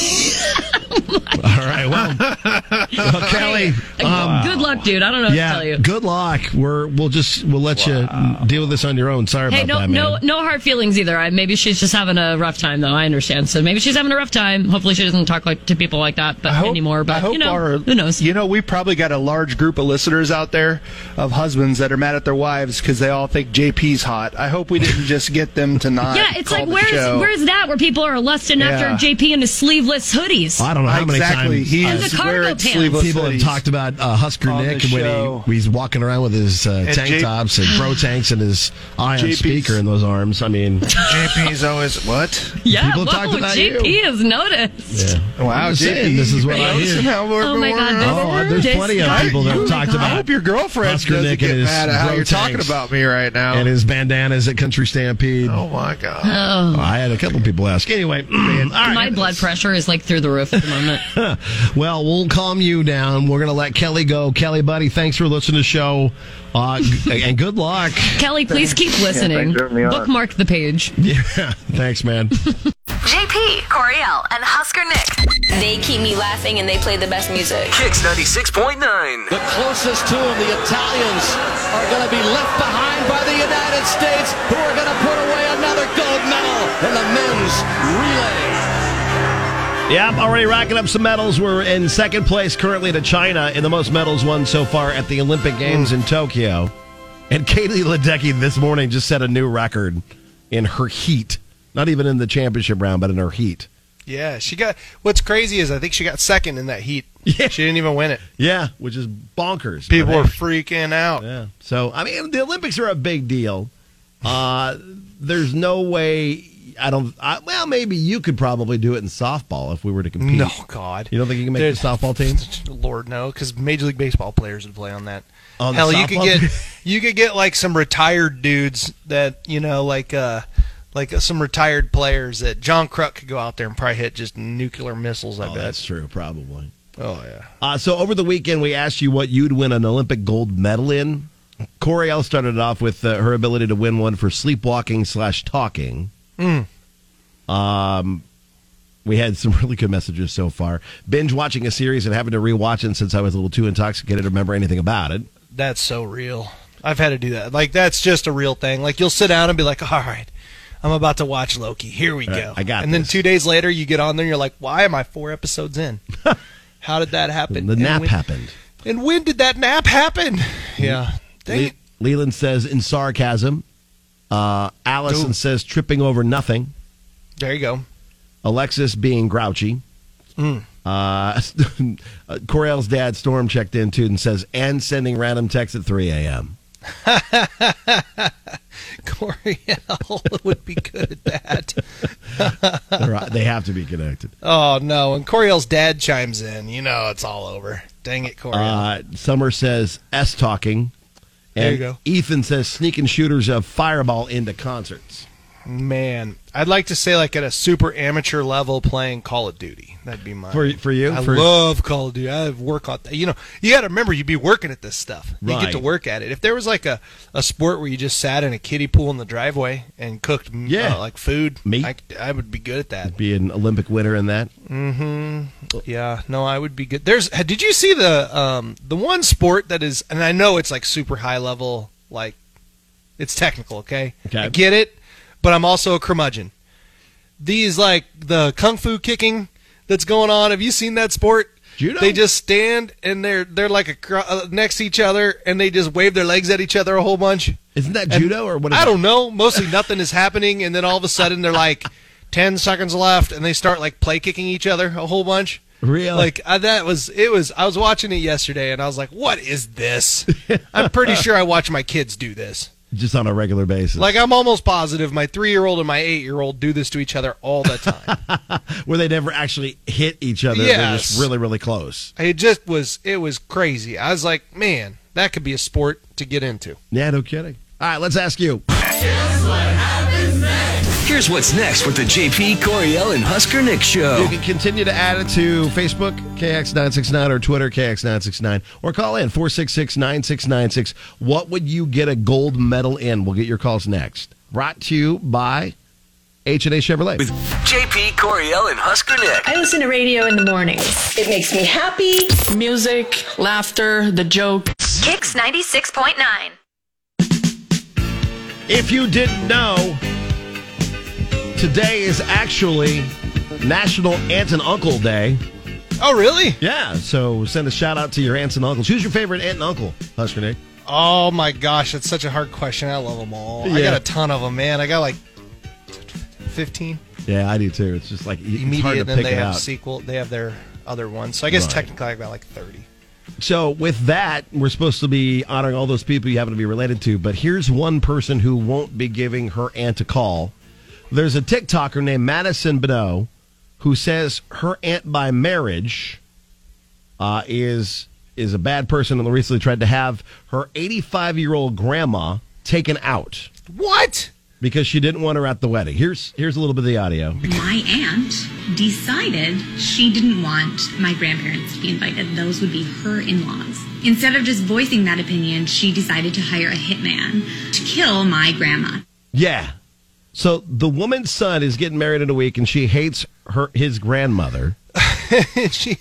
All right. Well, well Kelly. Um, Good luck, dude. I don't know what yeah, to tell you. good luck. We're we'll just we'll let wow. you deal with this on your own. Sorry Hey, about no, that, man. no, no hard feelings either. I, maybe she's just having a rough time, though. I understand. So maybe she's having a rough time. Hopefully, she doesn't talk like to people like that, but I hope, anymore. But I hope you know, our, who knows? You know, we probably got a large group of listeners out there of husbands that are mad at their wives because they all think J P's hot. I hope we didn't just get them to not. Yeah, it's call like the where's show. where's that where people are lusting Yeah. after J P in his sleeveless hoodies? I don't know how many exactly. times He's And the cargo wearing pants. sleeveless people have hoodies talked about uh, Husker on Nick the when show. he, he's walking around with his uh, tank J- tops and bro tanks and his ion J P's speaker in those arms. I mean, J P's always what? Yeah, people whoa, talked about J P you. has noticed. Yeah. Wow, I'm just J P, saying, this is what you I noticing hear. how we're Oh my God, Oh, there's This plenty of guy- people that have talked I about hope your girlfriend Husker doesn't Nick get and his mad at how bro you're talking tanks about me right now. and his bandanas at Country Stampede. Oh my God! Oh. I had a couple people ask. Anyway, all right. My blood pressure is like through the roof at the moment. Well, we'll calm you down. We're going to let Kelly go. Kelly, buddy, thanks for listening to the show. Uh, g- and good luck. Kelly, please keep listening. thanks for having me on. Bookmark the page. Yeah, thanks, man. J P, Coriel, and Husker Nick. They keep me laughing and they play the best music. Kicks ninety-six point nine. The closest to him, the Italians, are going to be left behind by the United States, who are going to put away another gold medal in the men's relay. Yep, already racking up some medals. We're in second place currently to China in the most medals won so far at the Olympic Games in Tokyo. And Katie Ledecky this morning just set a new record in her heat. Not even in the championship round, but in her heat. Yeah, she got. What's crazy is I think she got second in that heat. Yeah. She didn't even win it. Yeah, which is bonkers. People But are hey, freaking out. Yeah. So, I mean, the Olympics are a big deal. Uh, there's no way. I don't. I, well, maybe you could probably do it in softball if we were to compete. No, God. You don't think you can make There's- the softball team? Lord, no, because Major League Baseball players would play on that. On the Hell, you could softball get team? you could get like some retired dudes that you know, like uh, like uh, some retired players that John Kruk could go out there and probably hit just nuclear missiles. I Oh, bet. that's true, probably. Oh yeah. Uh, so over the weekend, we asked you what you'd win an Olympic gold medal in. Coriel started off with uh, her ability to win one for sleepwalking slash talking. Mm. Um, we had some really good messages so far. Binge watching a series and having to rewatch it since I was a little too intoxicated to remember anything about it. That's so real. I've had to do that. Like that's just a real thing. Like you'll sit down and be like, all right, I'm about to watch Loki. Here we All right, go. I got And then this. two days later, you get on there and you're like, why am I four episodes in? How did that happen? The And nap when- happened. And when did that nap happen? Yeah. Dang Le- it. Leland says in sarcasm. Uh, Allison Ooh. says tripping over nothing. There you go. Alexis being grouchy. Mm. Uh, Coriel's dad, Storm, checked in too and says, and sending random texts at three a.m. Coriel would be good at that. They're- they have to be connected. Oh, no. When Coriel's dad chimes in, you know it's all over. Dang it, Coriel. Uh, Summer says S talking. And There you go. Ethan says sneaking shooters of Fireball into concerts. Man, I'd like to say like at a super amateur level playing Call of Duty. That'd be mine. For for you? I For- love Call of Duty. I work on that. You know, you got to remember you'd be working at this stuff. You get to Right. work at it. If there was like a, a sport where you just sat in a kiddie pool in the driveway and cooked m- Yeah. uh, like food, Meat. I, I would be good at that. Be an Olympic winner in that. Mm-hmm. Yeah, no, I would be good. There's. Did you see the um the one sport that is, and I know it's like super high level, like it's technical. Okay, Okay. I get it, but I'm also a curmudgeon. These like the kung fu kicking that's going on. Have you seen that sport? Judo? They just stand and they're they're like a, cro- uh, next to each other and they just wave their legs at each other a whole bunch. Isn't that And judo or what? Is I it? don't know. Mostly nothing is happening, and then all of a sudden they're like ten seconds left, and they start like play kicking each other a whole bunch. Really? Like uh, that was it was. I was watching it yesterday, and I was like, "What is this?" I'm pretty sure I watch my kids do this. Just on a regular basis. Like I'm almost positive my three year old and my eight year old do this to each other all the time. Where they never actually hit each other. They're Yes. just really, really close. It just was. It was crazy. I was like, man, that could be a sport to get into. Yeah, no kidding. All right, let's ask you. Here's what's next with the J P, Coriel, and Husker Nick Show. You can continue to add it to Facebook, K X nine six nine, or Twitter, K X nine six nine, or call in four six six, nine six nine six. What would you get a gold medal in? We'll get your calls next. Brought to you by H and A Chevrolet. With J P, Coriel, and Husker Nick. I listen to radio in the mornings. It makes me happy. Music, laughter, the joke. Kicks ninety-six point nine. If you didn't know, today is actually National Aunt and Uncle Day. Oh, really? Yeah, so send a shout out to your aunts and uncles. Who's your favorite aunt and uncle, Husker Nick? Oh, my gosh, that's such a hard question. I love them all. I Yeah. got a ton of them, man. I got like fifteen. Yeah, I do too. It's just like it's hard Immediate, to and then pick they it have out. sequel. They have their other ones. So I guess Right. technically I got like thirty. So with that, we're supposed to be honoring all those people you happen to be related to, but here's one person who won't be giving her aunt a call. There's a TikToker named Madison Beno who says her aunt by marriage uh, is is a bad person and recently tried to have her eighty-five-year-old grandma taken out. What? Because she didn't want her at the wedding. Here's here's a little bit of the audio. My aunt decided she didn't want my grandparents to be invited. Those would be her in-laws. Instead of just voicing that opinion, she decided to hire a hitman to kill my grandma. Yeah. So the woman's son is getting married in a week, and she hates her his grandmother. she,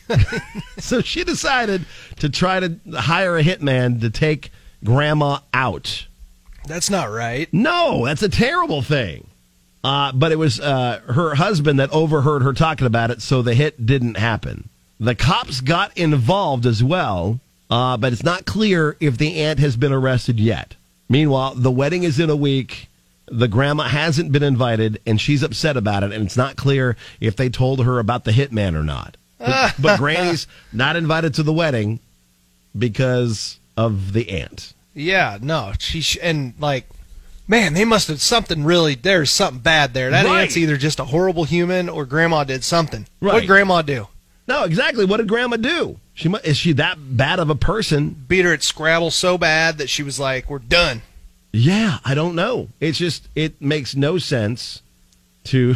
so she decided to try to hire a hitman to take grandma out. That's not right. No, that's a terrible thing. Uh, but it was uh, her husband that overheard her talking about it, so the hit didn't happen. The cops got involved as well, uh, but it's not clear if the aunt has been arrested yet. Meanwhile, the wedding is in a week. The grandma hasn't been invited, and she's upset about it, and it's not clear if they told her about the hitman or not. But, but Granny's not invited to the wedding because of the aunt. Yeah, no. She sh- and like, man, they must have something really. There's something bad there. That Right. aunt's either just a horrible human or grandma did something. Right. What did grandma do? No, exactly. What did grandma do? She mu- is she that bad of a person? Beat her at Scrabble so bad that she was like, "We're done." Yeah, I don't know. It's just it makes no sense to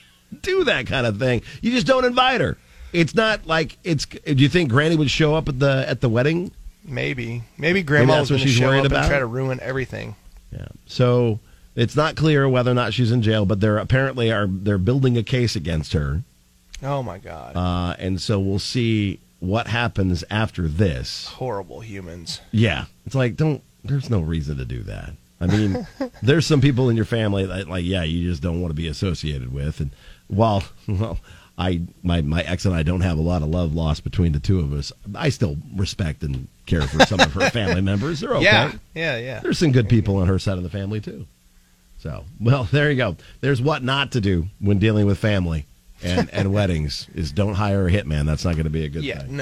do that kind of thing. You just don't invite her. It's not like it's. Do you think Granny would show up at the at the wedding? Maybe, maybe grandma Maybe was that's what going to she's show worried up about? and try to ruin everything. Yeah. So it's not clear whether or not she's in jail, but they're apparently are they're building a case against her. Oh my God! Uh, and so we'll see what happens after this. Horrible humans. Yeah, it's like don't. There's no reason to do that. I mean, there's some people in your family that, like, yeah, you just don't want to be associated with. And while, well, I my my ex and I don't have a lot of love lost between the two of us, I still respect and care for some of her family members. They're okay. Yeah, yeah, yeah. There's some good people on her side of the family too. So, well, there you go. There's what not to do when dealing with family and, and weddings is don't hire a hitman. That's not going to be a good Yeah, thing. no.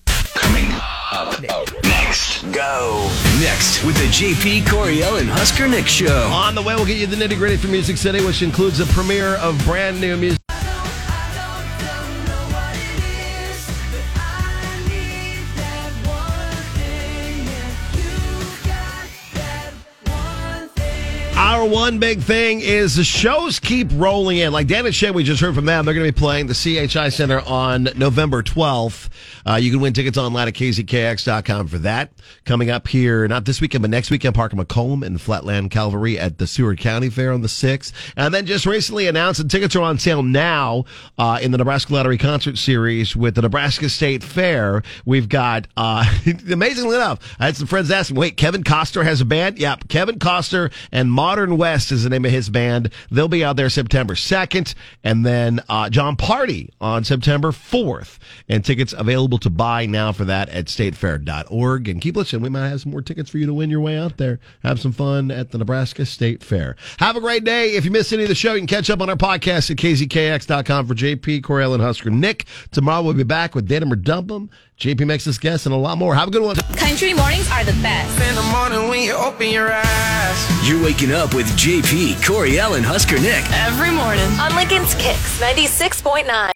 Up next. Go. Next with the J P, Coriel, and Husker Nick Show. On the way, we'll get you the nitty gritty for Music City, which includes a premiere of brand new music. Our one big thing is the shows keep rolling in. Like Dan and Shay, we just heard from them. They're going to be playing the C H I Center on November twelfth. Uh, you can win tickets online at K Z K X dot com for that. Coming up here, not this weekend, but next weekend, Parker McCollum and Flatland Calvary at the Seward County Fair on the sixth. And then just recently announced that tickets are on sale now uh, in the Nebraska Lottery Concert Series with the Nebraska State Fair. We've got, uh, amazingly enough, I had some friends asking, wait, Kevin Costner has a band? Yep, Kevin Costner and Modern West is the name of his band. They'll be out there September second. And then uh, John Party on September fourth. And tickets available to buy now for that at state fair dot org. And keep listening. We might have some more tickets for you to win your way out there. Have some fun at the Nebraska State Fair. Have a great day. If you missed any of the show, you can catch up on our podcast at K Z K X dot com for J P, Coriel, and Husker Nick. Tomorrow we'll be back with Datum or Dump 'em. J P makes us guess and a lot more. Have a good one. Country mornings are the best. In the morning when you open your eyes. You're waking up with J P, Coriel, and Husker Nick. Every morning. On Lincoln's Kicks ninety-six point nine.